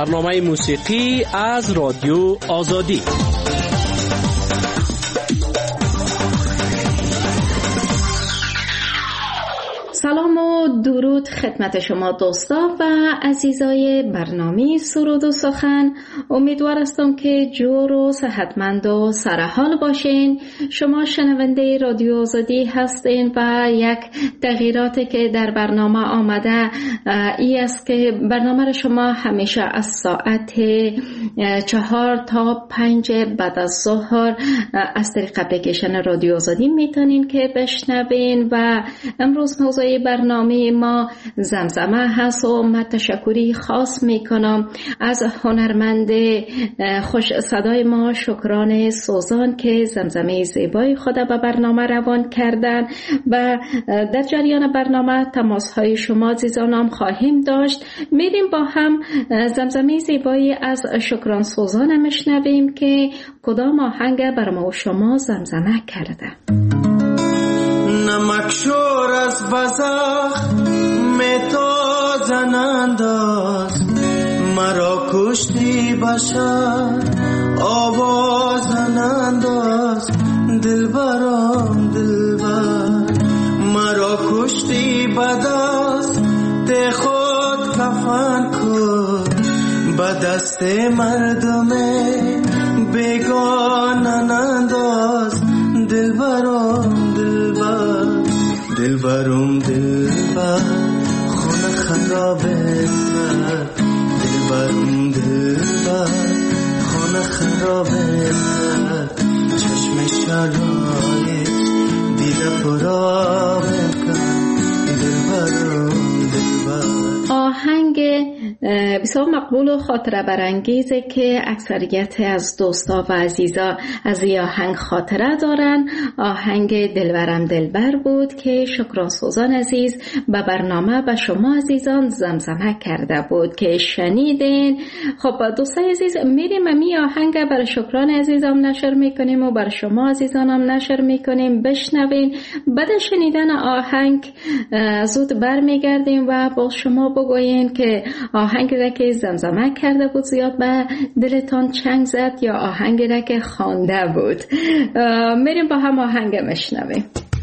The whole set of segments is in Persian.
برنامه موسیقی از رادیو آزادی. سلام و درود خدمت شما دوستا و عزیزای برنامه سرود و سخن. امیدوار هستم که جور و صحتمند و سرحال باشین. شما شنونده رادیو آزادی هستین و یک تغییراتی که در برنامه آمده ای است که برنامه را شما همیشه از ساعت 4 تا 5 بعد از ظهر از طریق اپلیکیشن رادیو آزادی میتونین که بشنوین و امروز موضوع برنامه ما زمزمه هست و من تشکری خاص میکنم از هنرمند خوش صدای ما شکران سوزان که زمزمه زیبای خود به برنامه روان کردن و در جریان برنامه تماس های شما عزیزانم خواهیم داشت. میریم با هم زمزمه زیبایی از شکران سوزان میشنویم که کدام آهنگ بر ما و شما زمزمه کرده. نمکشور از بزخ میتازن انداز مرا کشتی بشر آوازن انداز دلبرم دلبر مرا کشتی بدست ته خود کفن کن به دست مردم بیگانن انداز دلبرم دلبر دلبرم دلبر خونه خرابه کرد دلبرم دلبر خونه خرابه کرد چشم شلایش دیده پرابه کرد دلبرم دلبر. آهنگ بسیار مقبول و خاطره برانگیزه که اکثریت از دوستا و عزیزا از این آهنگ خاطره دارن. آهنگ دلبرم دلبر بود که شکران سوزان عزیز به برنامه به شما عزیزان زمزمه کرده بود که شنیدین. خب دوستای عزیز میریم امی آهنگ برای شکران عزیزم نشر میکنیم و برای شما عزیزانم نشر میکنیم بشنوین. بعد شنیدن آهنگ زود برمیگردیم و با شما بگوین که آهنگ را که زمزمه کرده بود زیاد به دلتان چنگ زد یا آهنگ را که خوانده بود. میریم با هم آهنگ مشنویم.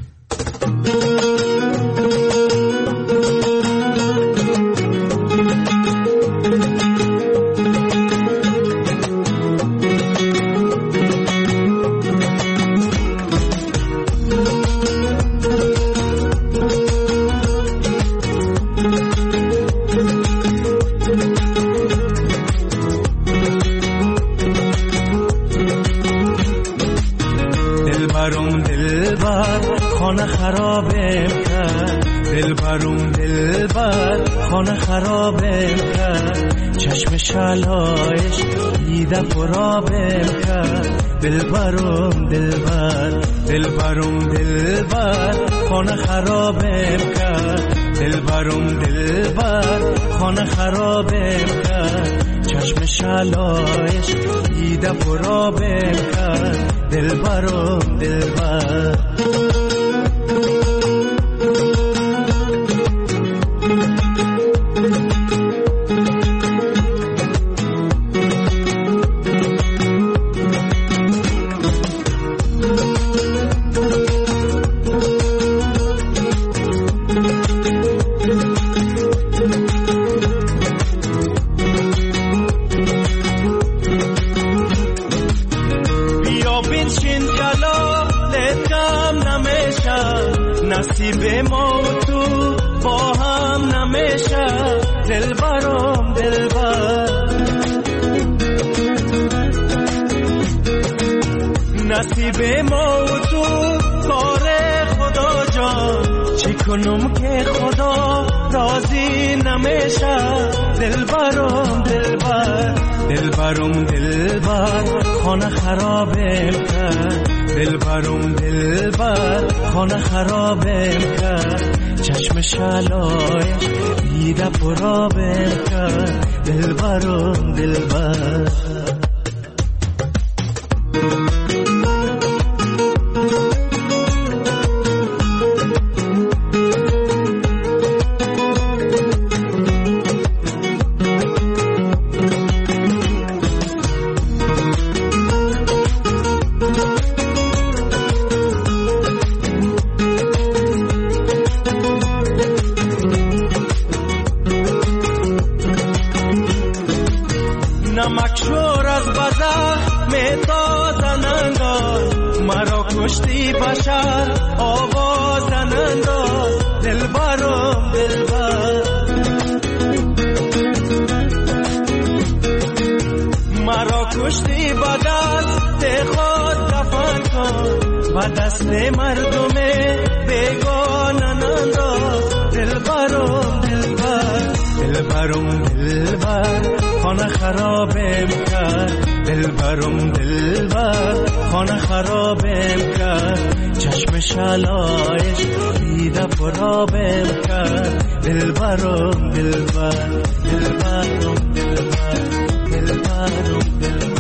خرابه کرد دلبرم دلبر خانه خرابه کرد چشم شلایش دیده پرابه کرد دلبرم دلبر دلبرم دلبر خانه خرابه کرد دلبرم دلبر خانه خرابه کرد چشم شلایش دیده پرابه کرد دلبرم دلبر. نصیب ما و تو با هم نمیشه دلبرم دلبر نصیب ما و تو کار خدا جان چی کنم که خدا راضی نمیشه دلبرم دلبر دلبرم دلبر خانه خرابه کرد دلبرم دلبر خانه خرابه کرد چشم شلایش دیده پرابه کرد دلبرم دلبر. مرا کشتی بشر آواز انداز دلبرم دلبر مرا کشتی با دست خود دفن کن با دست مردم بیگانه ننداز دلبرم دلبر دلبرم دلبر خانه خرابم کرد دلبرم دلبر خانه خرابم کرد چشم شلایش دیده پرابم کرد دلبرم دلبر دلبرم دلبر دلبرم دلبر.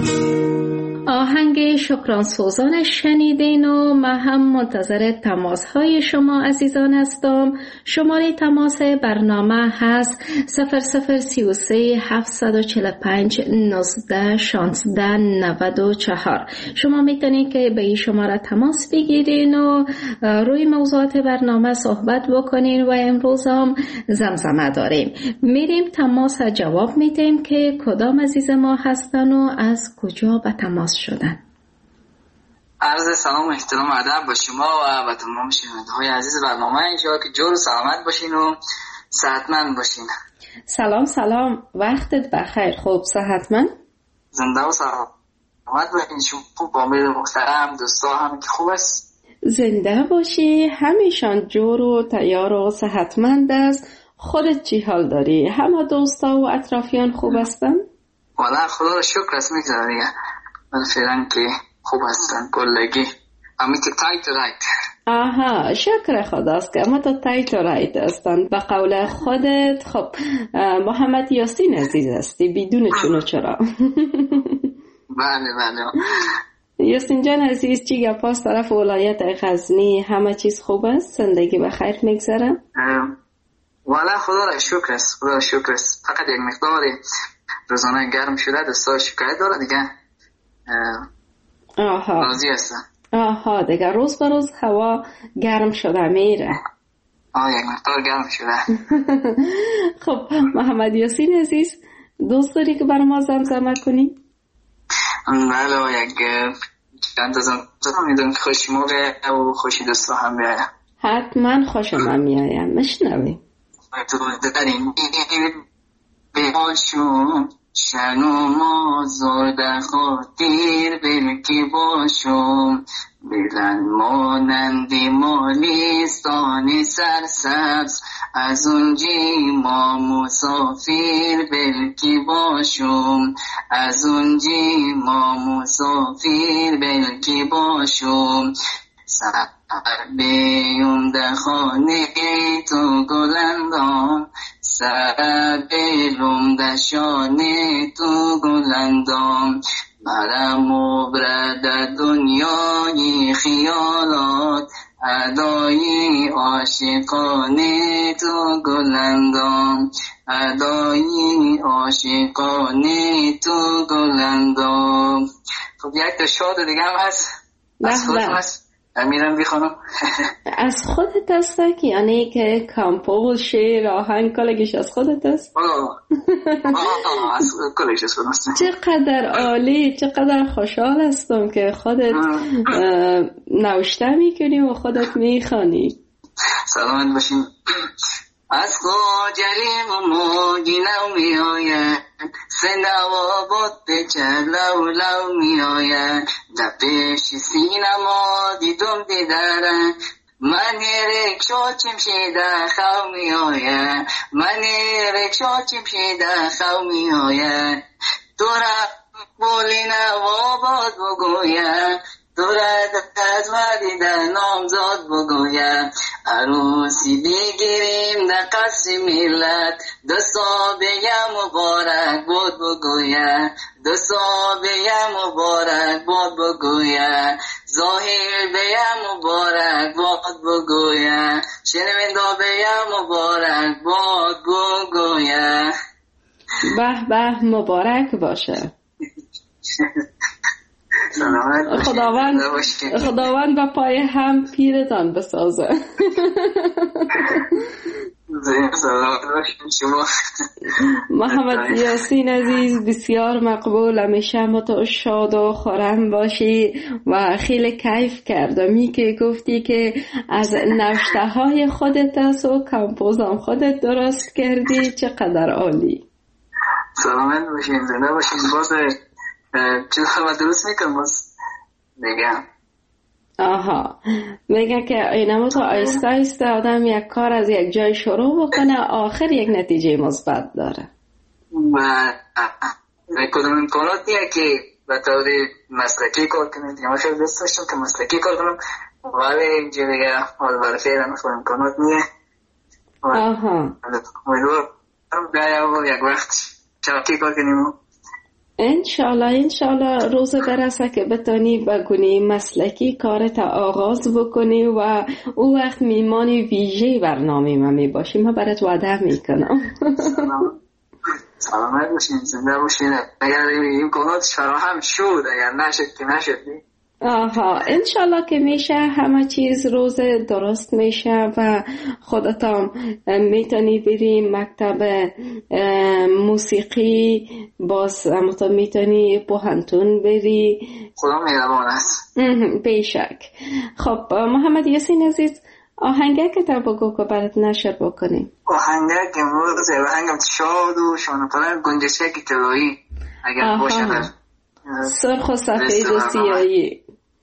آهنگ شکران سوزان شنیدین و من هم منتظر تماس های شما عزیزان هستم. شماره تماس برنامه هست 0033 745 19 16 94. شما میتونید که به این شماره تماس بگیرین و روی موضوعات برنامه صحبت بکنین و امروز هم زمزمه داریم. میریم تماس جواب میدیم که کدام عزیز ما هستن و از کجا به تماس شدن. عرض سلام و احترام ادب با شما و تمام شنونده‌های عزیز برنامه. انشاءالله که جور و سلامت باشین و صحتمند باشین. سلام وقتت بخیر. خوب صحتمند؟ زنده و سلامت باشین. شما با امید محترم دوستا هم که خوب است. زنده باشی. همیشان جور و تیار و صحتمند است. خودت چی حال داری؟ همه دوستا و اطرافیان خوب هستن؟ والا خدا رو شکر است میگذاره دیگه. من فعلا که خوب هستن کلگی. امیت تایت رایت. آها شکر خداست که اما تا تایت رایت هستن. به قول خودت خب محمد یاسین عزیز هستی بدون چون و چرا. بله یاسین جان عزیز چی گپاست طرف ولایت غزنی؟ همه چیز خوب است؟ زندگی به خیر میگذره؟ والا خدا را شکر است. خدا را شکر است. فقط یک مقدار روزانه گرم شده دستا شکایت داره دیگه. راضی هستن. آها دیگه روز به روز هوا گرم شده میره. یک مقدار گرم شده. خب محمد یاسین عزیز دوست داری که برای ما زمزمه کنی؟ بله یک چند تا زمزمه میدونم که خوشی موقع و خوشی دوستا هم بیایم. حتما خوشم هم میایم. مشنویم. تو داریم بیاشون شنو ما زرده خاطر بلکی باشم بلند مانندی مالیستان سرسبز از اونجی ما مسافر بلکی باشم از اونجی ما مسافر بلکی باشم سر بیوم در خانه تو گلندان سر بیلوم در شانه تو گلندان برم و برد دنیای خیالات ادایی عاشقانه تو گلندان ادایی عاشقانه تو گلندان. خب یک تا شاد دیگه هم هست از خودم هست میرم بخونم. از خودت هست که یعنی که کمپوز شعر آهنگ کلگیش از خودت هست؟ از کلگیش از خودم هست. چقدر عالی چقدر خوشحال هستم که خودت نوشته میکنی و خودت میخوانی. سلامت باشین. از خاجریم و موجی نو می آید سنوا بود چه لو لو می آید در پیش سینما دیدم دیدارن من رکشا چمشیده خو می آید من رکشا چمشیده خو می آید تو را بولی نوا باد بگوید تو را از مدیده نامزاد بگوید عروسی بگیریم در قصر ملت دستا بیم مبارک بود بگوید دستا بیم مبارک بود بگوید ظاهر بیم مبارک بود بگوید شنوندا بیم مبارک بود بگوید. به به مبارک باشه. خداوند به پای هم پیرتان بسازه. محمد یاسین عزیز بسیار مقبول، همیشه تو شاد و خرم باشی و خیلی کیف کردم که گفتی که از نوشته های خودت است و کمپوزم خودت درست کردی. چقدر عالی. سلامت باشین، زنده باشین. باز چیز خواهد درست میکنم باز میگم. آها، میگه که اینما تو آیسته آیسته آدم یک کار از یک جای شروع بکنه آخر یک نتیجه مثبت داره. و کدوم امکاناتیه که به طور مسلکی کار کنیم. من خیلی دوست داشتم که مسلکی کار کنم ولی اینجا دیگه حال برای فعلا خود امکانات نیه. آها، امیدوارم یک وقت شبکی کار کنیم. انشالله روز برسه که بتانی بگونی مسلکی کارت آغاز بکنی و او وقت میمان ویژه برنامه من می باشی. من برات وعده میکنم. سلامت باشین، زنده باشین. اگر این امکاناتش فراهم شد، اگر نشد که نشد. آها، انشالله که میشه، همه چیز روز درست میشه و خودتان میتونی بری مکتب موسیقی، باز همونطور میتونی پوهنتون بری. خدا مهربان است. بیشک. خب محمد یاسین عزیز، آهنگه که تا بگو که برات نشر بکنیم. آهنگه که موزه آهنگم شاد و شانپرن گنجشک طلایی اگر باشه، سرخ و سفید و سیاهی.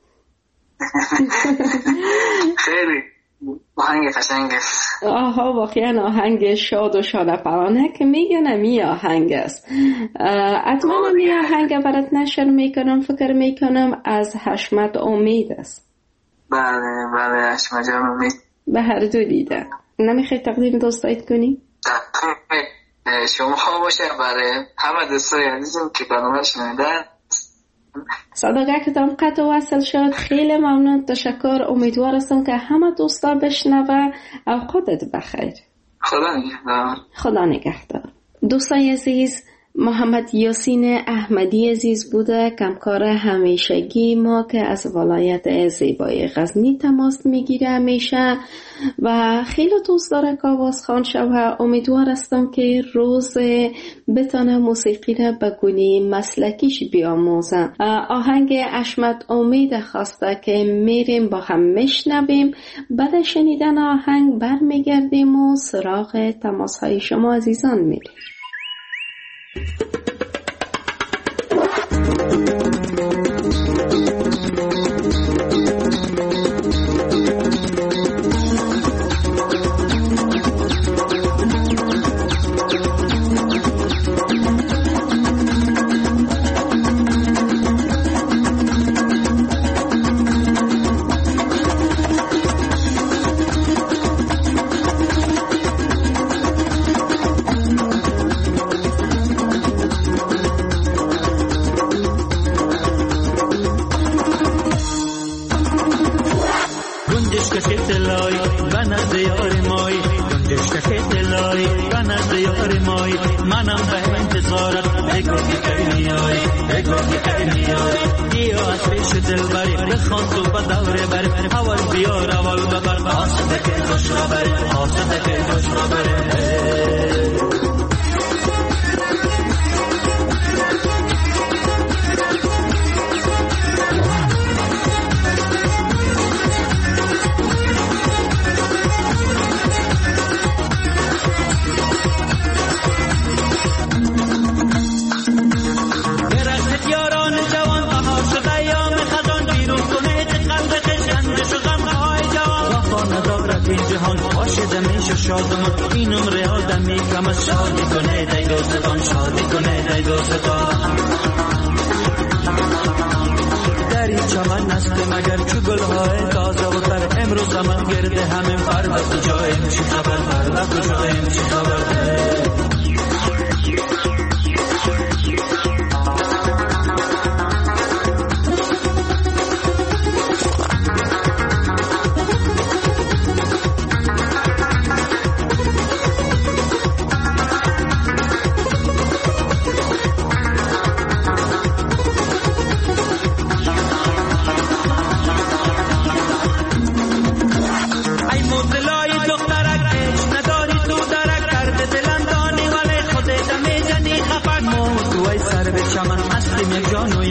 خیلی آهنگ قشنگ است. آها، واقعا آهنگ شاد و شادپرانه که میگن می آهنگ است. حتما می آهنگ برات نشر میکنم. فکر میکنم از حشمت امید است. بله حشمت امید. به هر دو دیده. نمیخوای تقدیم دوستایت کنی؟ شما باشه برای همه دوستای عزیزم که برنامه شنیدن. صداقه کتام قطع و وصل شد. خیلی ممنون، تشکر. امیدوار هستم که همه دوستا بشنوه. اوقاتت بخیر. خدا نگهدار. دوستای عزیز، محمد یاسین احمدی عزیز بوده، کمکار همیشگی ما که از ولایت زیبای غزنی تماس میگیره همیشه و خیلی دوست داره که آوازخوان شوه. امیدوار هستم که روز بتانه موسیقی را به گونه مسلکیش بیاموزه. آهنگ حشمت امید خواسته که میریم با هم میشنویم. بعد شنیدن آهنگ برمیگردیم و سراغ تماس های شما عزیزان میریم.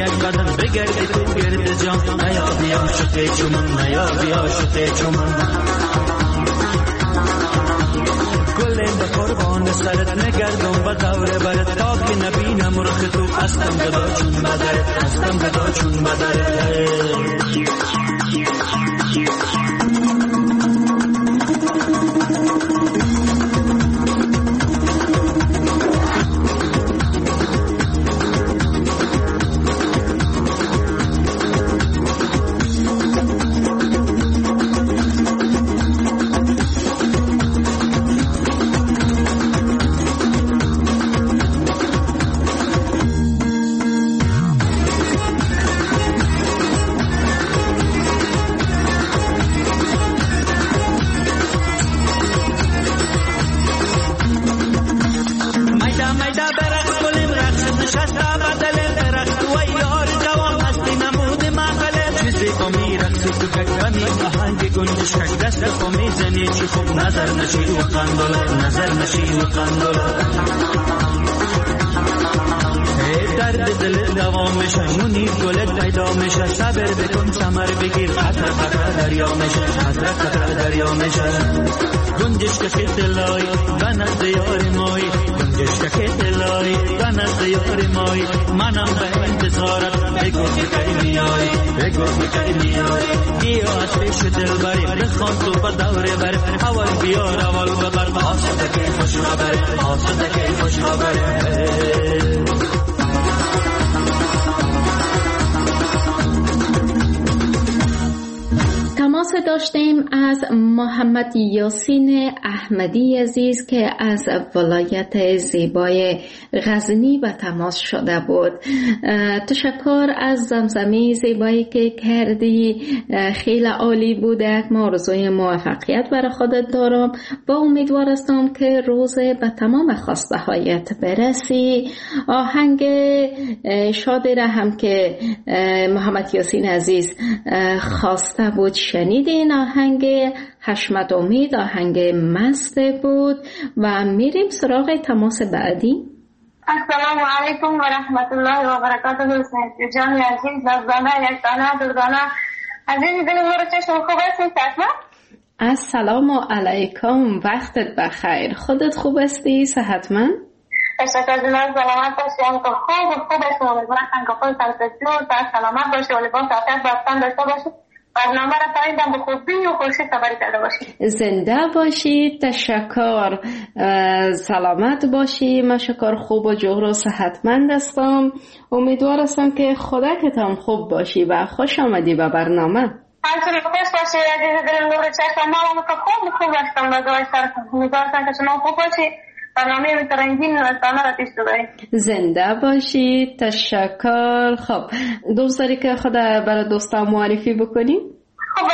یک قدم بگردی تو گرد جام نیا بیا شده چمن نیا بیا شده چمن گلیم به قربان سرت نگردم و دور برت تا که نبینم رخ تو هستم گدا چون بدرت هستم گدا چون بدرت نظر نشی و قندولا درد دل دوام میشه منیر گلت پیدا میشه صبر بکن ثمر بگیر قطره قطره دریا میشه قطره قطره دریا میشه گنجش که دلای بنز یار مای گنجش که دلای بنز یار مای منم به انتظارت بگو کی میای بگو کی میای بیا آتش دل بری بخوان تو به دوره بر اول بیار اول ببر آسوده که خوش خبر آسوده که خوش خبر تماس داشتیم از محمد یاسین احمدی عزیز که از ولایت زیبای غزنی به تماس شده بود. تشکر از زمزمه زیبایی که کردی، خیلی عالی بوده. ما آرزوی موفقیت برای خودت دارم و امیدوار هستم که روز به تمام خواسته هایت برسی. آهنگ شادی را هم که محمد یاسین عزیز خواسته بود شنیدین. آهنگ حشمت امید آهنگ مست بود و میریم سراغ تماس بعدی. السلام علیکم و رحمت الله و برکاته. جان عزیز نزدانه یک دانه دردانه عزیز دل رو چشم خوب هستی ساتما؟ السلام علیکم، وقتت بخیر. خودت خوب هستی؟ صحتمند؟ تشکر جناب، سلامت باشی. هم که خوب هستم. امیدوارم که خود سلامت باشی و لباس عافیت بستن داشته باشی. برنامه را فرایدم به خوبی و خوشی خبری کرده باشی. زنده باشی. تشکر. سلامت باشی. من شکر خوب و جور و صحتمند هستم. امیدوار هستم که خودتم خوب باشی و خوش آمدی به برنامه. همچنین خوش باشی عزیز دل نور چشم. ما که خوب هستم و دعای سرتم. امیدوار هستم که شما خوب باشی. برنامه رنگین نستانه را پیش ببرید. زنده باشی. تشکر. خب دوست داری که خود برای دوستا معرفی بکنی؟ خب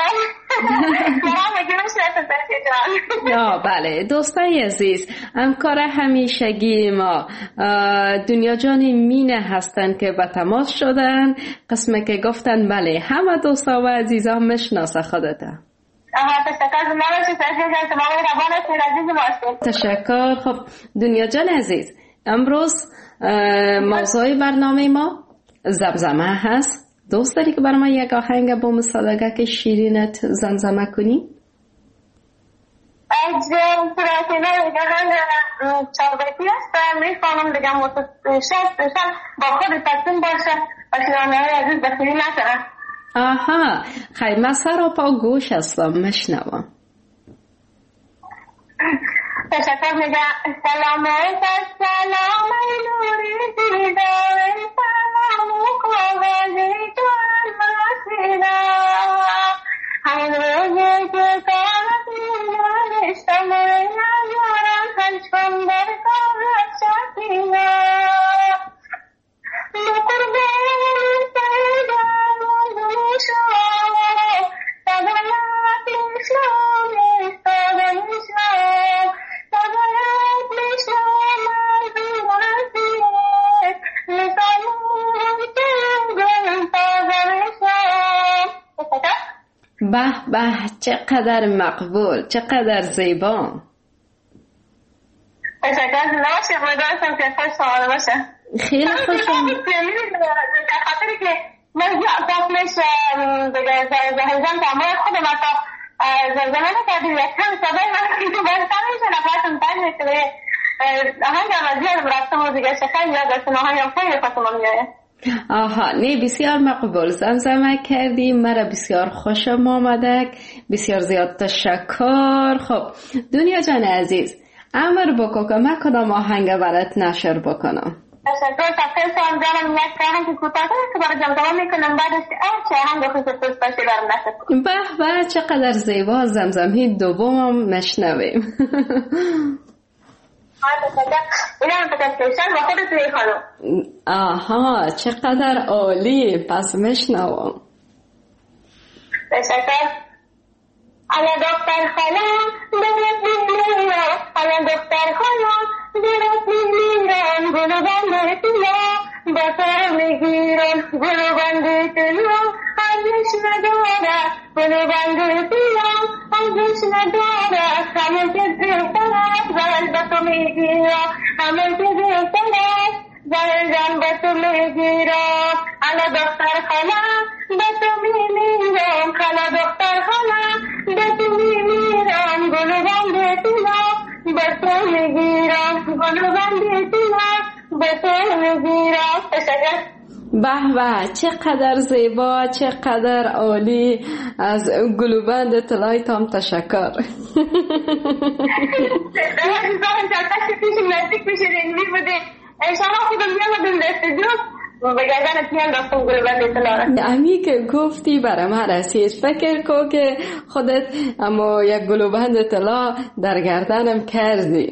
یا بله دوستای عزیز، همکار همیشگی ما دنیا جان مینه هستن که به تماس شدن. قسمه که گفتن بله همه دوستا و عزیزان میشناسه خودتا. تشکر. خب دنیا جان عزیز، امروز موضوع برنامه ما زمزمه هست. دوست داری که برای ما یک آهنگ با مسادقه که شیرینت زمزمه کنی؟ اجرام پراتینا دیگه چاربیتی هستم. میخوانم دیگه متشد با خود تصمیم باشه و شیرانه های عزیز بخیری نکنم. آها خیلی سر پا گوش هستم مشنوم. تشکر. میگه سلام سلام نوری دیدار سلام کاغذی جان مسینا همون روزی که کامتی نوشتم نیارم هنچکن در کامت شکینا بقربان سیدم شما تغییرات اسلام استادم اسلام تغییرات اسلام مردماتی لسانم تنگم تازم اسلام. به به چقدر مقبول، چقدر زیبا. تشکر. نباشه بودارستم که خوش سوال باشه. خیلی خوشم خاطری که من داخلش زهیزم تمام خودم اتا زمان کردیم یک کم صدای من که برستان میشه نفرتون تن میشه آهنگ هم زیاد رفتم و دیگه شکر یاد آهنگ هم خیلی خوشم میاد. آها نه بسیار مقبول زمزمه کردی مرا بسیار خوشم آمده بسیار زیاد تشکر. خب دنیا جان عزیز امر بکن که من کدام آهنگ برات نشر بکنم. تشکر تقیل سوام جانم یک آهنگ کوتاه که برای جمع میکنم بعدش چه آهنگ خوش دوست داشتی برام نشر کنم. به چقدر زیبا زمزمه دومم مشنویم. آها چقدر عالی پس مشنوم. تشکر. الا دختر خالم دلت میمیرم الا دختر خالم دلت میمیرم گلو بنده تلا با سر میگیرم گلو بنده تلا ارزش نداره گلو بنده تلا ارزش نداره همه که بهتر است زل به تو میگیرم همه که بهتر است زل جان به تو میگیرم الا دختر خالم به تو میمیرم الا دختر خالم به تو میمیرم گلو بنده تلا به تو میگیرم گلو بنده تلا به تو میگیرم. تشکر. به چقدر زیبا چقدر عالی از گلوبند طلای تام تشکر. نزدیک میشه اینجوری بوده انشاءالله خودم میامدم استودیو بگردن پیان دستم گلوبند طلا امی که گفتی برای من رسید فکر کو که خودت اما یک گلوبند طلا در گردنم کردی.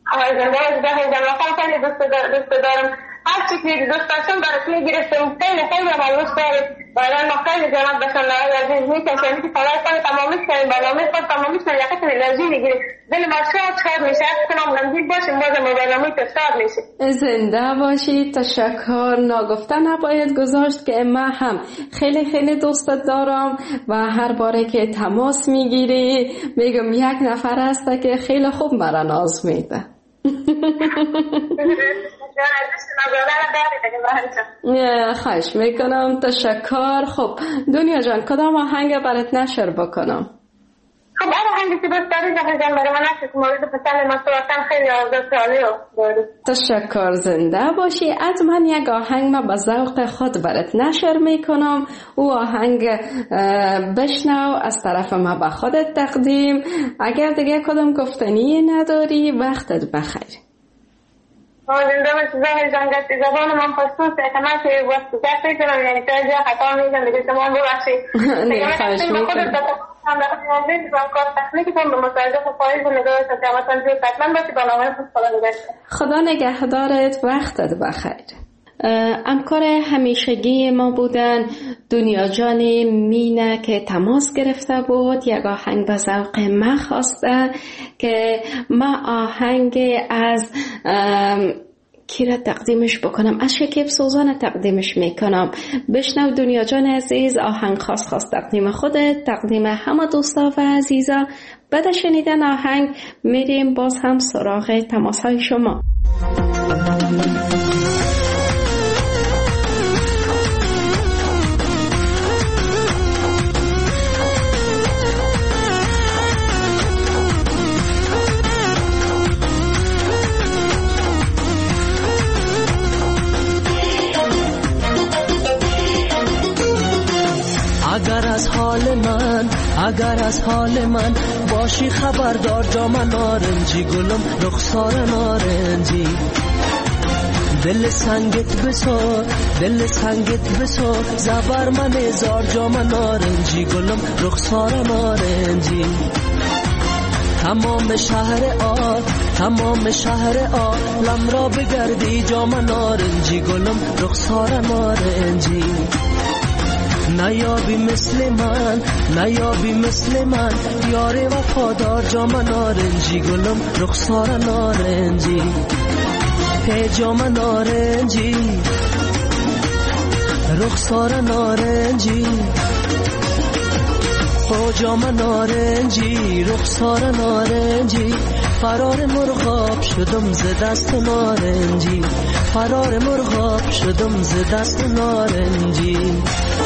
دوست دارم هر چی که دوست داشتم برات میگرفتم خیلی ملوث دارم برای ما خیلی جناب بشن لازم میکنم که فعلا تمامیش کنیم برنامه خود تمامیش کنیم یقیت انرژی میگیریم دل ما شاد میشه کنم غمگین باشیم بازم برنامه شاد میشه. زنده باشی. تشکر. ناگفته نباید گذاشت که من هم خیلی دوستت دارم و هر باره که تماس میگیری میگم یک نفر هسته که خیلی خوب مرا ناز میده. خواهش میکنم. تشکر. خب دنیا جان کدام آهنگ برات نشر بکنم؟ خب آهنگی که دوست داری جان برای من نشر که مورد پسند من صورتاً خیلی آزاد عالی داری. تشکر. زنده باشی. از من یک آهنگ ما به ذوق خود برات نشر میکنم. او آهنگ بشنو از طرف ما به خودت تقدیم. اگر دیگه کدام گفتنی نداری وقتت بخیر. زنده باشی زهر جان گفتی زبان من خصوصه که من که وقت دستی کنم یعنی تا جا خطا میگم دیگه شما ببخشید. نه خواهش میکنم. هم در خیلی کار تکنیکی کنم به مصاحبه فایل و نگاه تماشا زیاد حتما باشی برنامه خوب خدا نگهدارت. وقتت بخیر. همکار همیشگی ما بودن دنیا جان مینه که تماس گرفته بود یک آهنگ به ذوق من خواسته که ما آهنگ از کی را تقدیمش بکنم؟ از شکیب سوزان تقدیمش میکنم. بشنو دنیا جان عزیز آهنگ خاص تقدیم خودت تقدیم همه دوستا و عزیزا. بعد شنیدن آهنگ میریم باز هم سراغ تماس های شما. اگر از حال من باشی خبردار جام نارنجی گلم رخسار نارنجی دل سنگت بسار زبر من هزار جام نارنجی گلم رخسار نارنجی تمام شهر عالم را بگردی جام نارنجی گلم رخسار نارنجی نیابی مثل من یار وفادار جام نارنجی گلم رخسار نارنجی هی جام نارنجی رخسار نارنجی او جام نارنجی رخسار نارنجی فرار مرغاب شدم ز دست نارنجی، فرار مرغاب شدم ز دست نارنجی.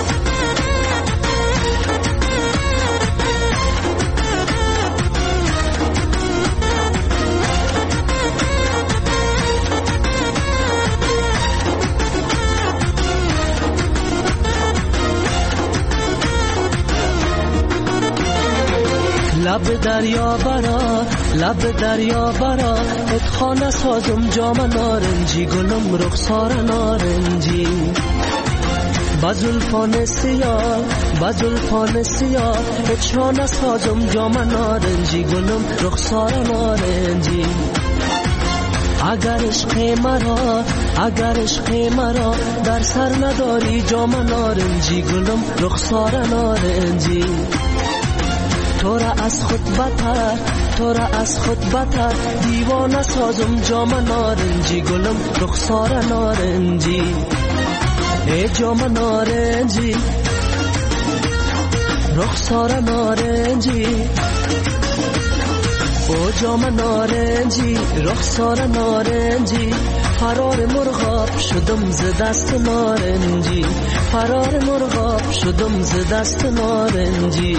لب دریا برا، لب دریا برا، اتخانه سازم جام نارنجی، گلم رخسار نارنجی. بزلفان سیاه، بزلفان سیاه، اتخانه سازم جام نارنجی، گلم رخسار نارنجی. اگر عشق مرا، اگر عشق مرا، در سر نداری جام نارنجی، گلم رخسار نارنجی. تو را از خود بتر، تو را از خود بتر، دیوانه سازم جام نارنجی، گلم رخسار نارنجی. ای جام نارنجی، رخسار نارنجی، او جام نارنجی، رخسار نارنجی. فرار مرغاب شدم ز دست نارنجی، فرار مرغاب شدم ز دست نارنجی.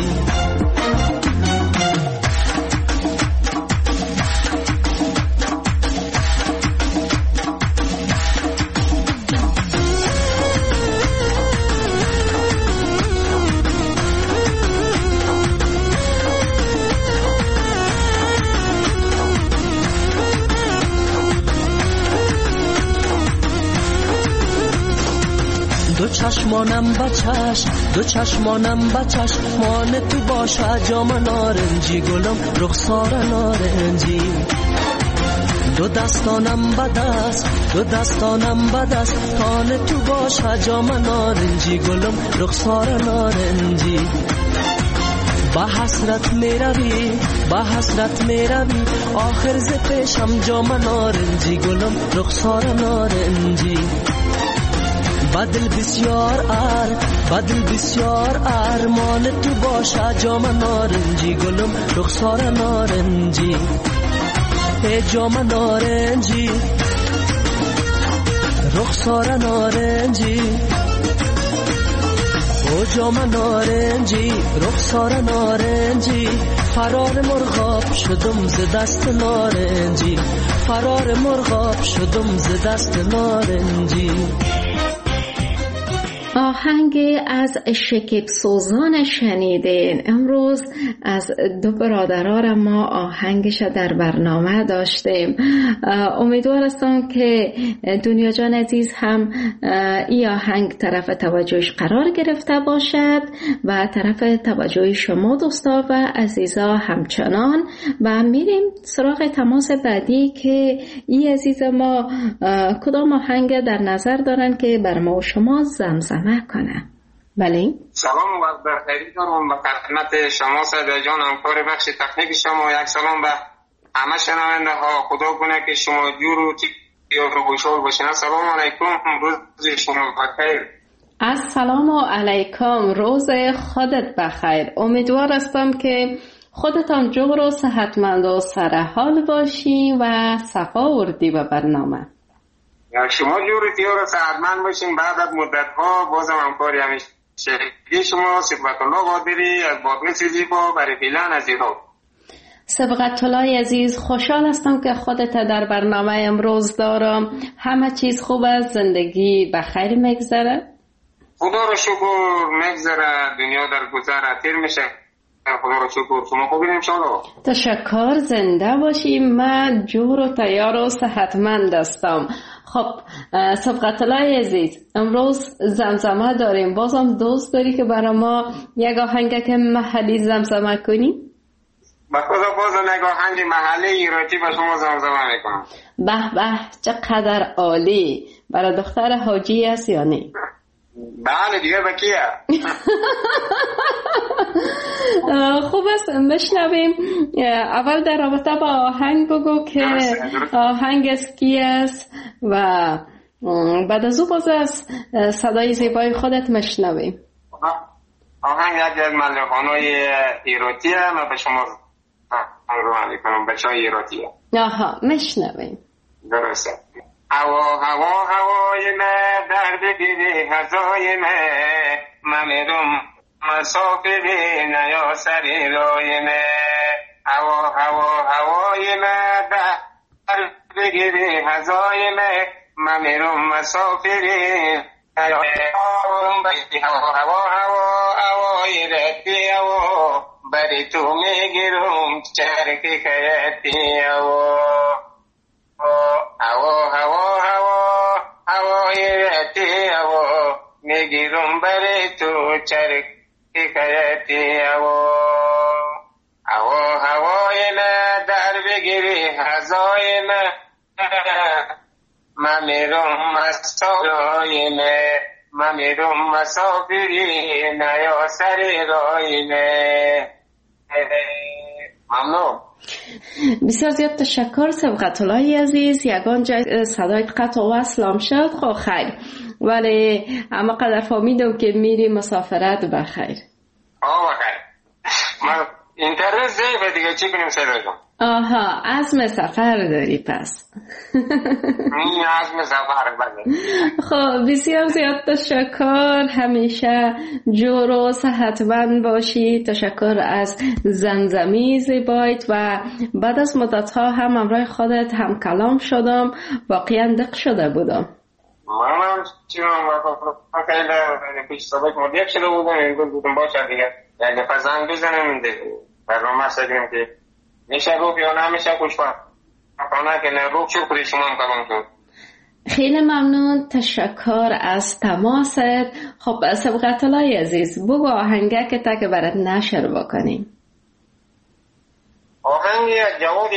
دو چشمانم بچش، دو چشمانم بچش، مان تو باشه جام نارنجی، گلم رخسار نارنجی. دو دستانم بدست، دو دستانم بدست، تان تو باشه جام نارنجی، گلم رخسار نارنجی. با حسرت میروی، با حسرت میروی، آخر ز پیشم جام نارنجی، گلم رخسار نارنجی. بدل بسیار بدل بسیار ارمان تو باشه جام نارنجی، گلم رخسار نارنجی. ای جام نارنجی، رخسار نارنجی، او جام نارنجی، رخسار نارنجی. فرار مرغاب شدم ز دست نارنجی، فرار مرغاب شدم ز دست نارنجی. آهنگ از شکیب سوزان شنیدین. امروز از دو برادران ما آهنگش در برنامه داشتیم. امیدوار هستم که دنیا جان عزیز هم این آهنگ طرف توجهش قرار گرفته باشد و طرف توجه شما دوستا و عزیزا همچنان. و میریم سراغ تماس بعدی که این عزیز ما کدام آهنگ در نظر دارن که بر ما و شما زمزمه کنه. بله، سلام و بخیر دارم به خدمت شما صدا جان، همکار بخش تکنیک شما. یک سلام به همه شنونده ها. خدا کنه که شما جور و تیار و خوشحال باشین. سلام علیکم، روز شما بخیر. السلام علیکم، روز خودت بخیر. امیدوار هستم که خودتان جور و صحتمند و سرحال باشی و صفا وردی به برنامه. شما جور تیار و صحتمند باشین. بعد از مدت ها بازم همکاری همیشه شما صبغت الله قادری از بادغیس زیبا برای فیلن از ایران. صبغت الله عزیز، خوشحال هستم که خودت در برنامه امروز دارم. همه چیز خوب است؟ زندگی بخیر میگذره؟ خدا رو شکر میگذره، دنیا در گذر تیر میشه. خدا رو شکر. شما خوبین انشاءالله؟ تشکر، زنده باشی. من جور و تیار و صحتمند هستم. خب صبغت الله عزیز، امروز زمزمه داریم. بازم دوست داری که برای ما یک آهنگ که محلی زمزمه کنی؟ با خدا باز یک آهنگ محلی ایراتی با شما زمزمه میکنم. به به، چقدر عالی. برای دختر حاجی است یا نه؟ بله دیگه با کیه؟ خوب است بشنویم. اول در رابطه با آهنگ بگو که آهنگ از کی است و بعد از او باز از صدای زیبای خودت مشنویم. آهنگ یکی از ملحن‌های ایراتی من به شما رو میکنم بچه های ایراتیه. آها مشنویم. درسته. هوای من در بگیری هزای من میرم مسافری نیا سری رای هوای من در بگیری هزای من میرم مسافری نیا هوای رتی بری تو میگیرم چرکی خیتی هوای رتی میگیرم بری تو چرکی خیتی هوای نه در بگیری هزای من میرم مسافری من میرم مسافری نیا سری رای ممنون. بسیار زیاد تشکر سبقت الله عزیز. یگان جای صدای قطع و وصلم شد. خب خیر، ولی اما قدر فهمیدم که میری مسافرت بخیر. بخیر. من اینترنت ضعیفه دیگه، چی کنیم سرگم؟ آها، عزم سفر داری پس. عزم سفر بله. خب بسیار زیاد تشکر، همیشه جور و صحتمند باشی. تشکر از زمزمی زیبایت و بعد از مدت ها هم همراه خودت هم کلام شدم، واقعا دق شده بودم. من خیلی پیش سابق مدیق شده بودم، این بودم باشه دیگه یعنی پزنگ بزنم برنامه سدیم که میشه روک یا نمیشه کش کنه که نه روک شد خودی شما هم کلام شد. خیلی ممنون، تشکر از تماست. خب سبقت الله عزیز، بگو آهنگه که تا که برات نشر بکنیم. آهنگی جوادی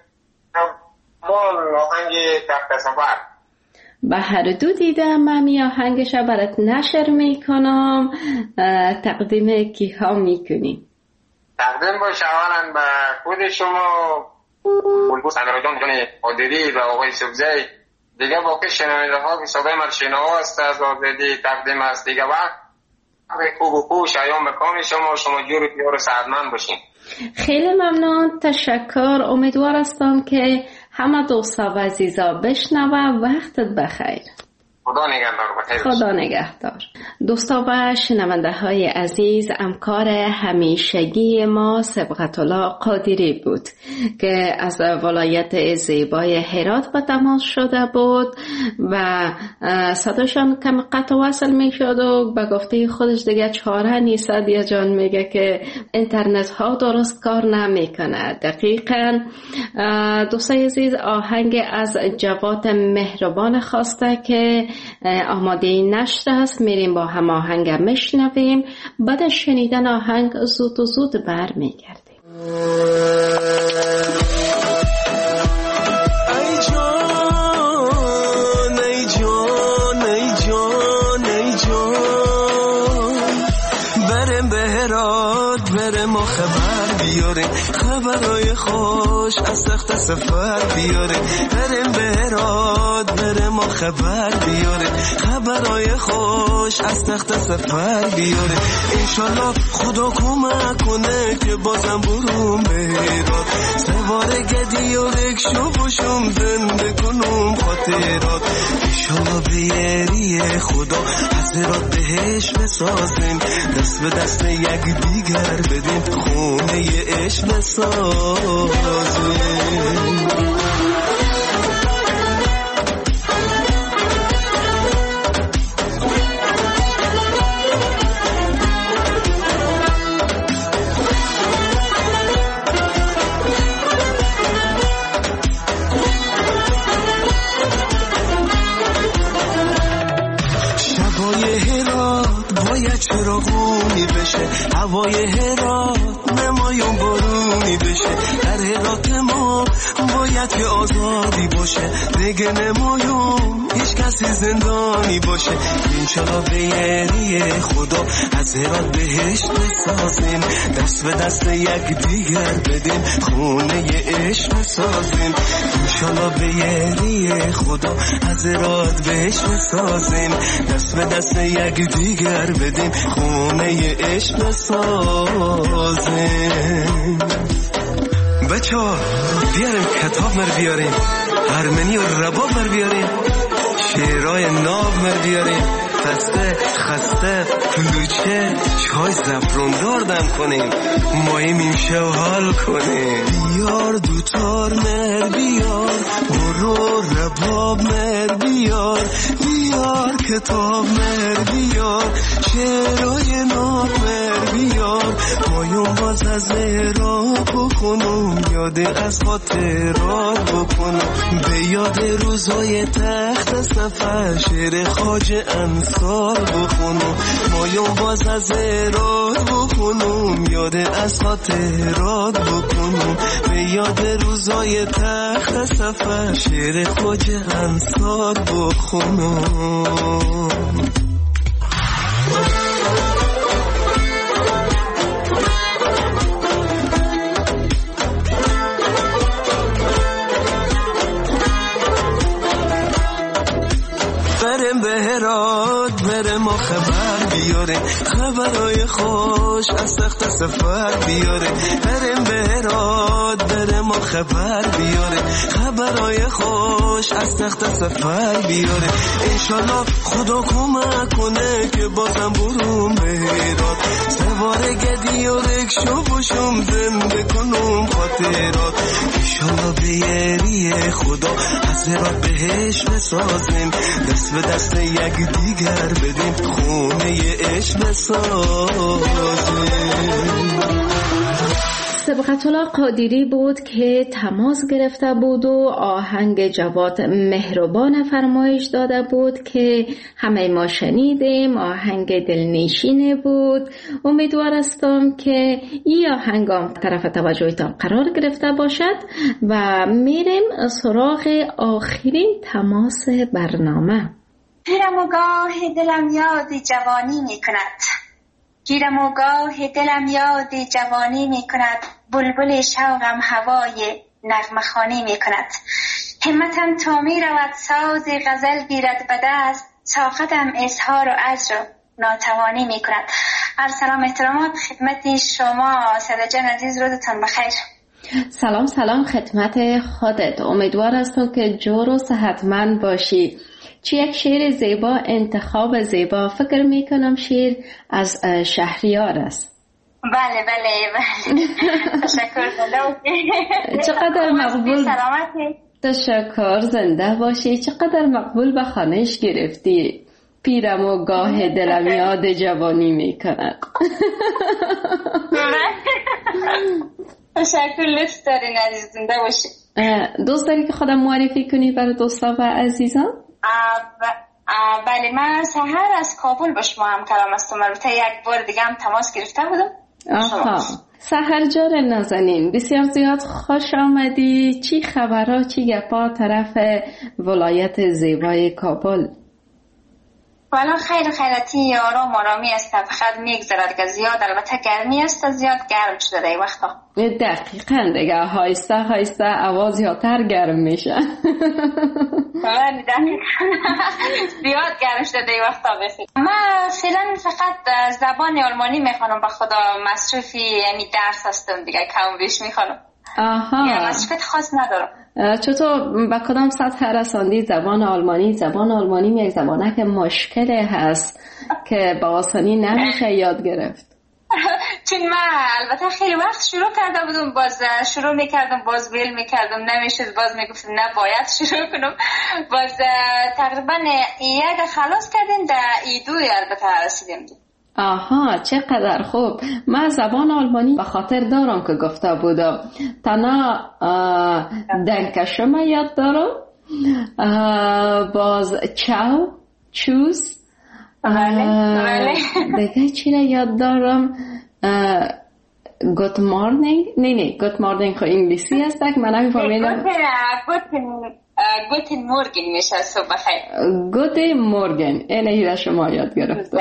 مال آهنگی تخت سفر. به هر دو دیدم من می آهنگش برات نشر میکنم. تقدیم کی ها میکنی؟ تقدیم باشه اولا به خود شما بلبل صدراجان جان قادری و آقای سبزی، دیگه باقی شنونده ها که صدای مرشنها است از آزادی تقدیم است دیگه. وقت خوب و خوب شایان بکام شما جور پیار سعدمند باشین. خیلی ممنون، تشکر. امیدوار هستم که همه دوستا و عزیزا بشنوه. وقتت بخیر. خدا نگهدار. بخیر. خدا نگهدار. دوستا و شنونده های عزیز، همکار همیشگی ما سبقت الله قادری بود که از ولایت زیبای هرات به تماس شده بود و صداشان کم قطع وصل می شد و به گفته خودش دیگه چاره نیست. یا جان میگه که اینترنت ها درست کار نمیکنه. دقیقاً دوستای عزیز، آهنگ از جواد مهربان خواسته که آماده نشده است. میریم با هم آهنگ میشنویم. بعد از شنیدن آهنگ زود و زود برمیگردیم. ای جان ای جان ای جان ای جان، برم به هرات برم و خبر بیاریم، خبرای خوش از تخت سفر بیاریم. برم به هرات برم و خبر بیاره، خبرای خوش از تخت سفر بیاره. انشالله خدا کمک کنه که بازم بروم به هرات، سوار گدی و رکشو باشم زنده کنم خاطرات. انشالله به یاری خدا از هرات بهش بسازیم، دست به دست یک دیگر بدیم، خونه عشق بسازیم. چراغونی بشه، هوای هرات نمایون بارونی بشه. در هرات ما باید که آزادی باشه، دیگه نمایون هیچ کسی زندانی باشه. انشالله به یاری خدا از هرات بهشت بسازیم، دست به دست یک دیگر بدیم، خونه عشق بسازیم. انشالله به یاری خدا از هرات بهشت بسازیم، دست به دست یک دیگر بدیم، خونه عشق بسازیم. بچه ها بیاریم کتاب مر بیاریم، هرمنی و رباب مر بیاریم، شعرهای ناب مر بیاریم، خسته کلوچه چای زفروندار دم کنیم، ماییم این شو حال کنیم. بیار دوتار مر بیار، برو رباب مر بیار، بیار کتاب مر بیار، شعرهای ناب مر بیار، ماییم باز از را بکنم، یاد از خاطرات بکنم، به یاد روزای تخت سفر شعر خواجه انصار بخونم، ماییم باز از را بکنم، یاد از خاطرات بکنم، به یاد روزای تخت سفر شعر خواجه انصار بخونم. برم به هرات برم و خبر بیاره، خبرای خوش از تخت سفر بیاره، برم به هرات برم و خبر بیاره، خبرای خوش از تخت سفر بیاره، انشالله خدا کمک کنه که بازم برم به هرات، سوار گدی و رکشو باشم زنده کنم خاطرات، انشالله به یاری خدا از هرات بهش بسازیم، دست به دست یک دیگر بدیم، خونه عشق بسازیم. سبقت الله قادری بود که تماس گرفته بود و آهنگ جواد مهربان فرمایش داده بود که همه ما شنیدیم. آهنگ دلنشینه بود. امیدوار هستم که این آهنگام طرف توجهتان قرار گرفته باشد و میریم سراغ آخرین تماس برنامه. گیرم و گاه دلم یاد جوانی می کند، گیرم و گاه دلم یاد جوانی می کند، بلبل شوقم هوای نغمه خوانی می کند، همتم تا می رود ساز غزل گیرد به دست، طاقتم اظهار و عجز ناتوانی می کند. سلام احترامات خدمت شما ساده جان عزیز، روزتان بخیر. سلام خدمت خودت. امیدوار هستم که جور و صحتمند باشی. چی یک شعر زیبا، انتخاب زیبا. فکر میکنم شعر از شهریار است. بله تشکر. چقدر مقبول. سلامتی. تشکر، زنده باشی. چقدر مقبول به خانش گرفتی. پیرم و گاه دلم یاد جوانی میکند. تشکر، لطف دارین عزیز، زنده باشی. دوست داری که خودم معرفی کنی برای دوستا و عزیزان؟ بله، من سحر از کابل با شما هم کلام هستم. البته یک بار دیگه هم تماس گرفته بودم. سحر جان نازنین، بسیار زیاد خوش آمدی. چی خبرها، چی گپا طرف ولایت زیبای کابل؟ والا خیرتی آرامی است، فقط میگذرد که زیاد البته گرمی است، زیاد گرم شده در این وقتا. دقیقاً دیگه آهسته آواز زیادتر گرم میشه. بله دقیقاً زیاد گرم شده در این وقتا. بخیر من فعلا فقط زبان آلمانی میخوانم، به خدا مصروفی یعنی درس هستم دیگه، کم بیش میخوانم. آها، مصروفیت خاص ندارم. چطور به کدام سطح رساندی زبان آلمانی؟ زبان آلمانی یک زبانه که مشکل هست که با آسانی نمیشه یاد گرفت. چون من البته خیلی وقت شروع کرده بودم، باز شروع میکردم باز ویل میکردم، نمیشد، باز میگفتم نه باید شروع کنم، باز تقریبا یک خلاص کردیم در ایدوی البته رسیدیم. آها، چقدر خوب. من زبان آلمانی به خاطر دارم که گفته بودم. تنها دنکشم یاد دارم، باز چاو، چوز، دیگه چی را یاد دارم؟ گوت مارنینگ. نه گوت مارنینگ خو انگلیسی هست که من نمیفهمیدم. گوتن مورگن میشه صبح بخیر. گوتن مورگن، اینه را شما یاد گرفتم.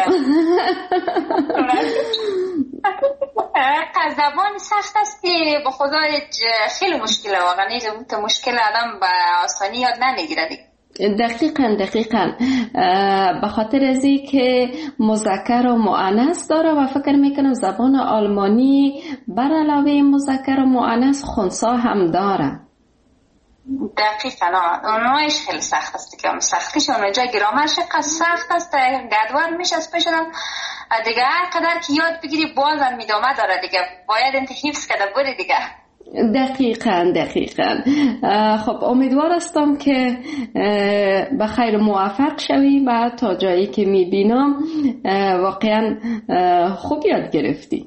زبان سخت است که به خدا خیلی مشکله، واقعا مشکل آدم به آسانی یاد نمیگیره. دقیقاً به خاطر از این که مذکر و مؤنث داره و فکر میکنم زبان آلمانی بر علاوه مذکر و مؤنث خنثی هم داره. دقیقاً اونایش خیلی سخت است که سختیش اونجا گرامرش قصد سخت است، گدوار میشه از پیشنم دیگه هر قدر که یاد بگیری بازم میدامه داره دیگه، باید انت حفظ کرده بری دیگه. دقیقاً. خب امیدوار هستم که به خیر موفق شوی و تا جایی که میبینم واقعا خوب یاد گرفتی.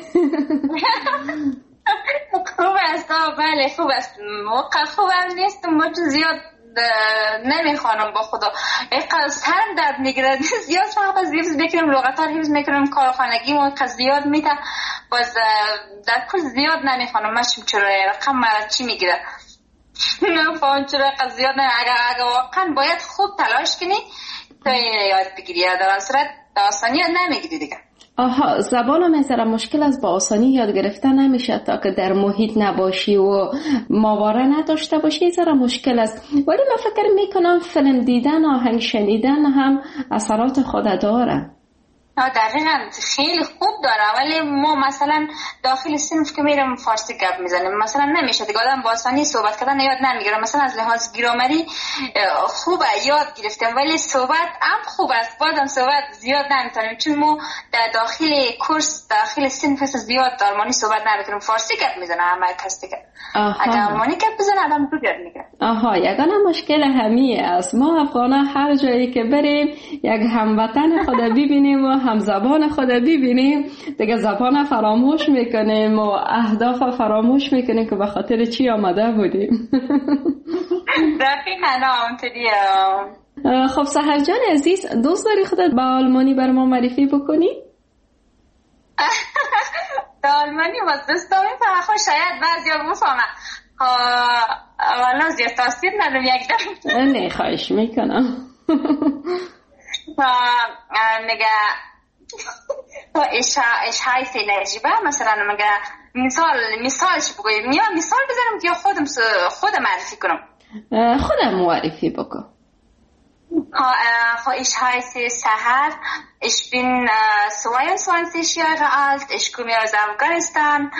خوب است، بله خوب است، موقع خوب هم نیست، ما زیاد نمیخوانم با خدا اینقدر سرم درد میگیره، زیاد وقت حفظ بکنم، لغت ها حفظ میکنم، کارخانگی ما زیاد میته، باز در کل زیاد نمیخوانم. ماشم چرا رقم چی میگیره نفهم چرا زیاد نه. اگر واقعا باید خوب تلاش کنی تا یاد بگیری، در صورت آسانی یاد نمیگیری دیگه. آها، زبان میذاره مشکل از با آسانی یاد گرفتن نمیشه تا که در محیط نباشی و ماوره نداشته باشی، ذره مشکل است. ولی من فکر میکنم فیلم دیدن، آهنگ شنیدن هم اثرات خود داره. دقیقاً خیلی خوب داره، ولی ما مثلا داخل صنف که میرم فارسی گپ میزنیم مثلا نمیشه دیگه، آدم با آسانی صحبت کردن یاد نمیگیره. مثلا از لحاظ گرامری خوبه یاد گرفتم، ولی صحبت هم خوب است، بازم صحبت زیاد نمیتونیم چون ما در داخل کورس داخل صنف زیاد آلمانی صحبت نمیکنیم، فارسی گپ میزنه همه کس دیگه. اگه آلمانی گپ بزنه آدم خوب یاد میگیره. آها، یگانه مشکل همیه است. ما افغانا هر جایی که بریم یک هموطن خود ببینیم و هم زبان خود ببینیم دیگه زبان فراموش میکنیم و اهداف فراموش میکنیم که به خاطر چی آمده بودیم. دقیقاً همونطوریه. خب سحر جان عزیز، دوست داری خودت با آلمانی بر ما معرفی بکنی؟ با آلمانی باز دوست دارم خب شاید بعضی ها بفهمم، والا زیاد تاثیر ندارم یک دم. نه خواهش میکنم. میگه تو اش heißt نجیبه، مثلا میگه مثالش بگویم یا مثال بزنم که خودم معرفی کنم؟ خودم معرفی بکن. Ich heiße Sahar, ich bin 22 Jahre alt, ich komme aus Afghanistan.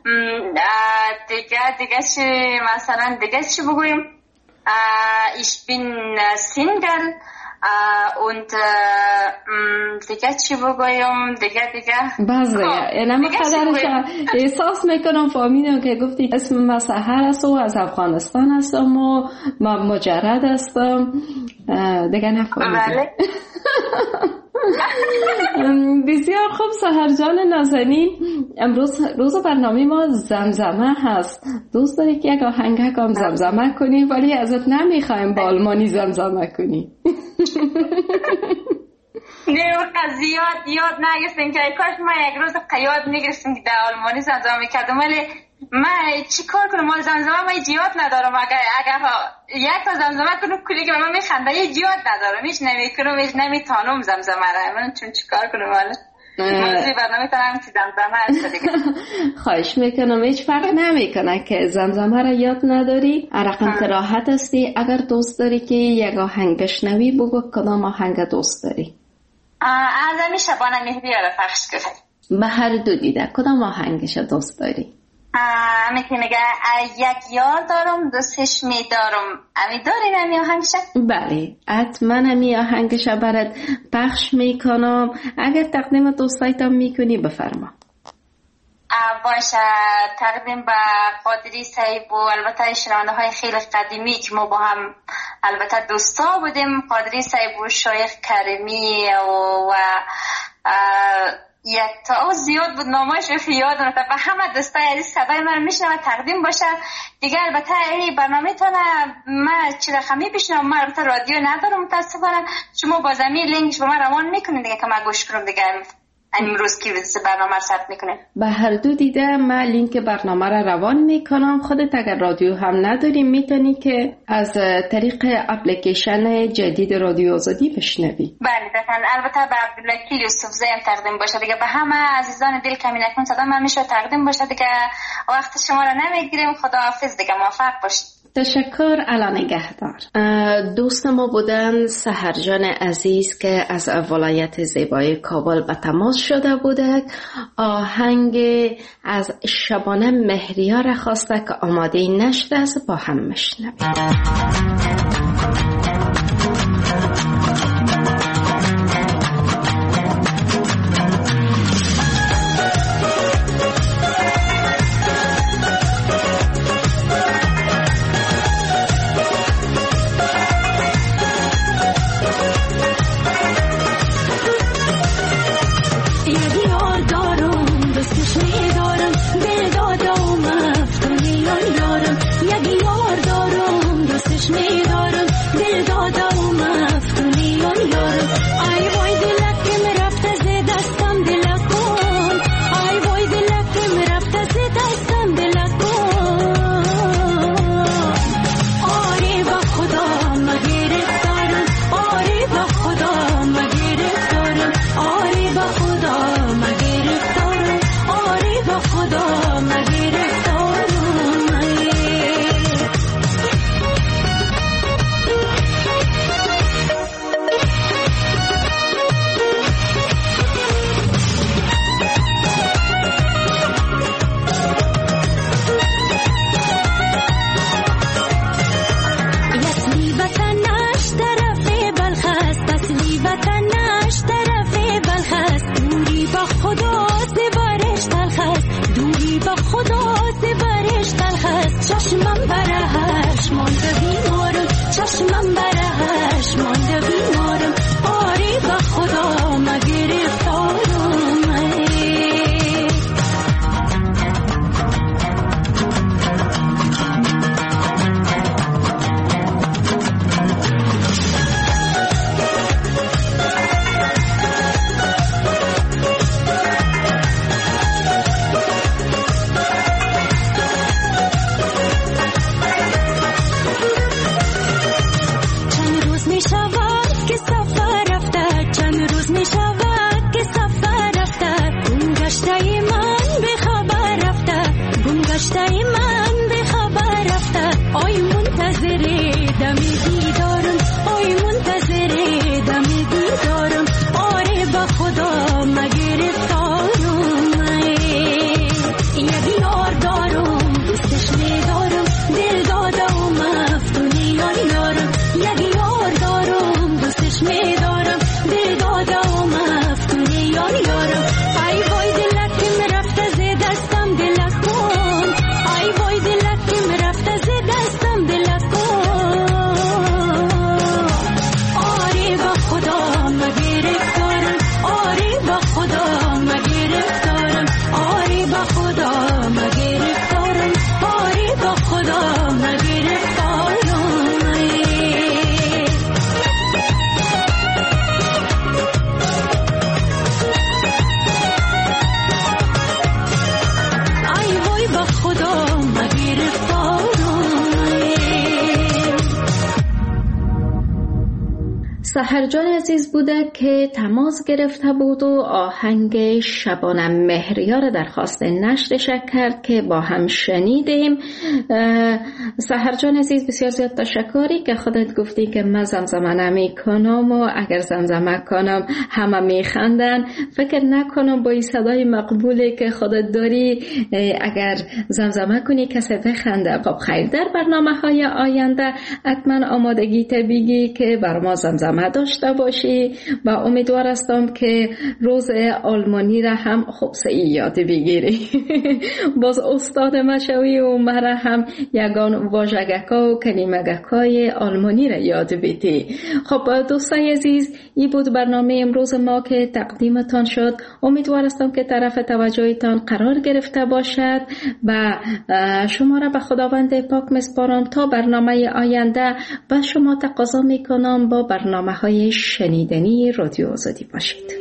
دیگه چی مثلا دیگه چی بگویم؟ Ich bin Single und دیگه چی بگویم؟ دیگه بازه اینم قدرش احساس میکنم فهمیدم که گفتی اسم من سحر است و از افغانستان هستم و من مجرد هستم دیگه نفهمیدم. بسیار خوب سحر جان نازنین، امروز روز برنامه ما زمزمه هست. دوست داری که یک آهنگ هم زمزمه کنی ولی ازت نمیخوایم با آلمانی زمزمه کنی. نه زیاد یاد نگرفتیم که کاش ما یک روز یاد میگرفتیم که در آلمانی زمزمه میکردم، ولی من چی کار کنم؟ مال زمزمه من یاد ندارم. اگر یک تا زمزمه کنم کلی که من میخنده یاد ندارم، هیچ نمیکنم، هیچ نمیتونم زمزمه را. من چون چی کار کنم؟ موضوع برنامه تنم که زمزمه هست دیگه. خواهش میکنم، هیچ فرق نمیکنه که زمزمه را یاد نداری، رقم راحت هستی. اگر دوست داری که یک آهنگ بشنوی بگو کدام آهنگ دوست داری؟ از شبانه مهدی را پخش کنی. به هر دو دیده کدام آهنگش دوست داری؟ میگه یک یار دارم دوستش میدارم، امی داری نمی آهنگشه؟ بله حتما امی آهنگشه برات پخش میکنم. اگر تقدیم دوستایتم میکنی بفرما. باشه، تقدیم به قادری صاحب و البته شنونده های خیلی قدیمی که ما با هم البته دوستا بودیم، قادری صاحب و شایخ کریمی و یک تا زیاد بود نامش رو یادم نمیاد. به همه دوستای عزیز صدای من میشنوه تقدیم باشه دیگه. البته این برنامه تونه من چی رقمی بشنوم، من البته رادیو ندارم متاسفانه، شما با زمین لینکش به من روان میکنین دیگه که من گوش کنم دیگه. امروز که برنامه رو ثبت میکنه به هر دو دیده من لینک برنامه را روان میکنم. خودت اگر رادیو هم نداری میتونی که از طریق اپلیکیشن جدید رادیو آزادی بشنوی. بله دقیقاً. البته به عبدالوکیل یوسف زی هم تقدیم باشه دیگه، به همه عزیزان دل کمی نکن صدا من میشه تقدیم باشه دیگه. وقت شما را نمیگیریم، خداحافظ دیگه، موفق باشید. تشکر. علا نگهدار. دوست ما بودن سحر جان عزیز که از ولایت زیبای کابل به تماس شده بوده. آهنگ از شبانه مهریار خواسته که آماده نشده است، با هم میشنویم. سحر جان عزیز بوده که تماس گرفته بود و آهنگ شبانه مهریار درخواست نشرش کرد که با هم شنیدیم. سحر جان عزیز بسیار زیاد تشکری که خودت گفتی که من زمزمه نمی کنم و اگر زمزمه کنم همه می خندن. فکر نکنم با این صدای مقبولی که خودت داری اگر زمزمه کنی کسی بخنده. خب خیر، در برنامه های آینده حتما آمادگی بگی که بر ما زمزمه داشته باشی و امیدوار هستم که روز آلمانی را هم خوب یاد بگیری. باز استاد مشوی و مرا هم یگان واژگکا و کلمگکای آلمانی را یاد بدی. خب دوستای عزیز، این بود برنامه امروز ما که تقدیمتان شد. امیدوار هستم که طرف توجهتان قرار گرفته باشد و شما را به خداوند پاک میسپارم تا برنامه آینده و شما تقاضا میکنم با برنامه‌های شنیدنی رادیو آزادی باشید.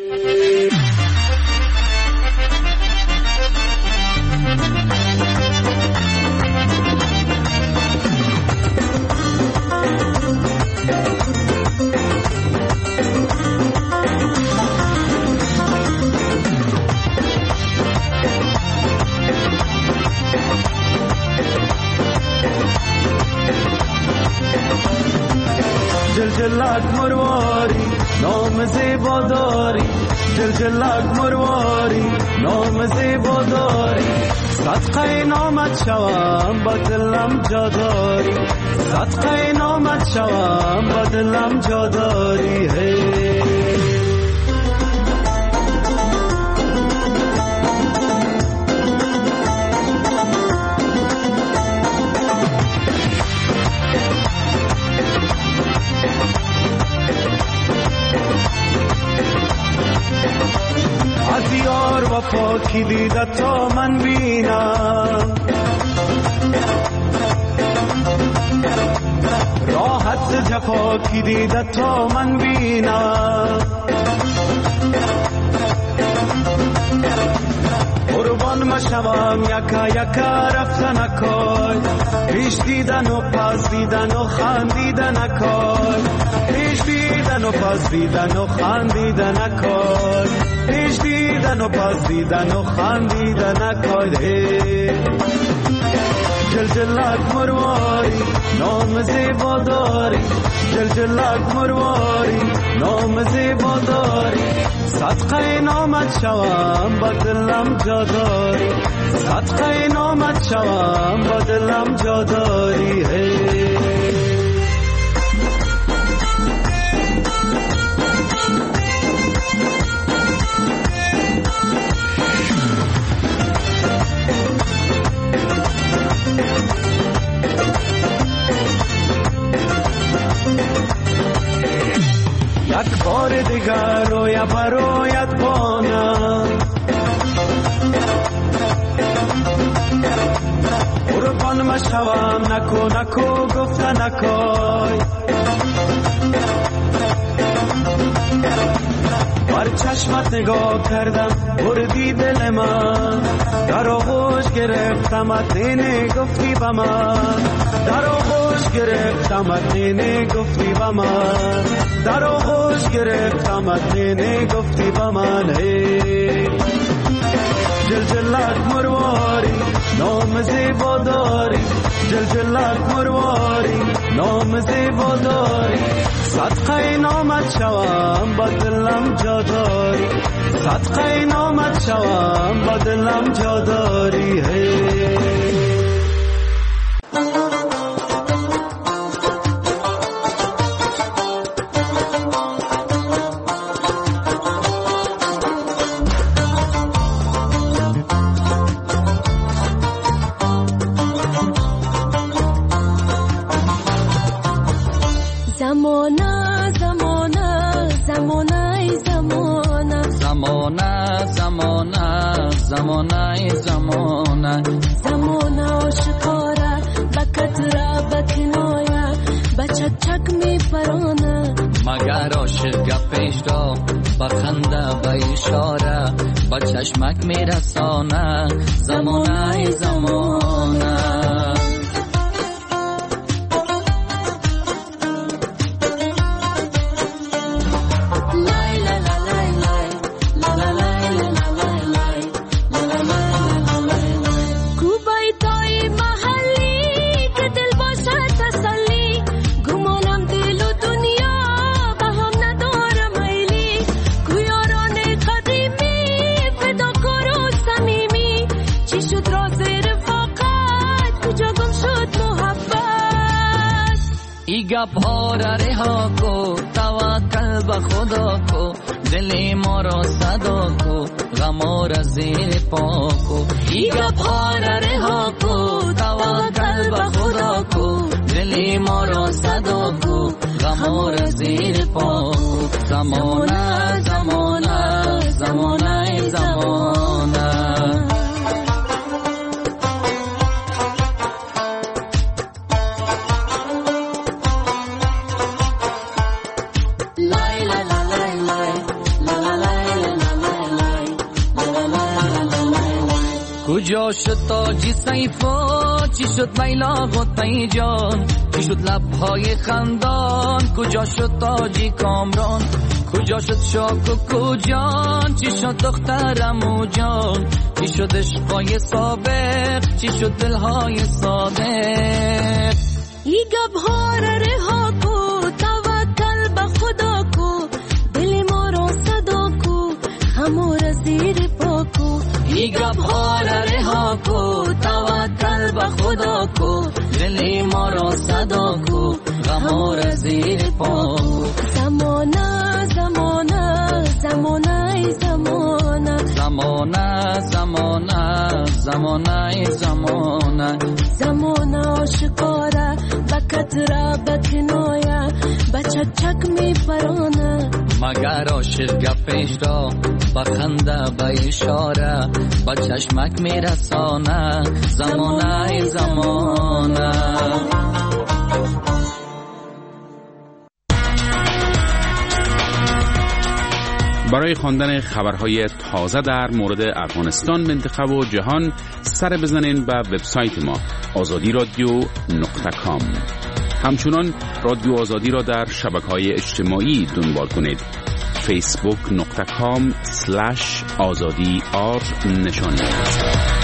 نام زیبا داری جلجلک مرواری نام زیبا داری صدقه نامت شوم با دلم جا داری صدقه نامت شوم با دلم جا داری از یار وفا کی دیده تا من بینم راحت جفا کی دیده تا من بینم قربان مشوم یکا یکا رفتن اکای پیش دیدن و پس دیدن و خندیدن اکای پیش دیدن و پس دیدن و خندیدن اکای پیش دیدن و پس دیدن و خندیدن اکای جلجلک مرواری نام زیبا داری جلجلک مرواری نام زیبا داری صدقه نامت شوم با دلم جا داری صدقه نامت شوم با دلم جا داری یک بار دیگر روی برایت بانم قربان مشوم نکو نکو گفته نکای بر چشمت نگاه کردم بردی دل من در آغوش گرفتمت نینه گفتی با من در آغوش گرفتمت نینه گفتی با من در آغوش گرفتمت نینه گفتی با من جلجلک مرواری نام زیبا داری جلجلک مرواری نام زیبا داری صدقه نامت شوم با دلم جا داری صدقه نامت شوم با دلم جا داری چشمک میرسانه زمانه زمانه پارا رها کو توکل به خدا کو دل ما را صدا کو غم را زیر پا کو ایگا پارا رها کو توکل به خدا کو دل ما را صدا کو غم را زیر پا کو زمانه زمانه زمانه زمانه کجا شد تاجی سیفا چی شد لیلا غطای جان چی شد لبهای خندان کجا شد تاجی کامران کجا شد شاک و کجان چی شد دخترمو جان چی شد عشقای سابق چی شد دلهای صادق ای گبها را رها کو توکل به خدا کو غما را زیر پا کو. زمانه زمانه زمانه زمانه زمانه زمانه زمانه زمانه زمانه آشکاره بکتره بکنایه بچچک می پرانه مگر عاشق گپش را بخنده به اشاره با چشمک می رسانه زمانه زمانه. برای خواندن خبرهای تازه در مورد افغانستان، منطقه و جهان سر بزنین به وبسایت ما azadi.radio.com. همچنان رادیو آزادی را در شبکه‌های اجتماعی دنبال کنید. facebook.com/azadi نشان دهید.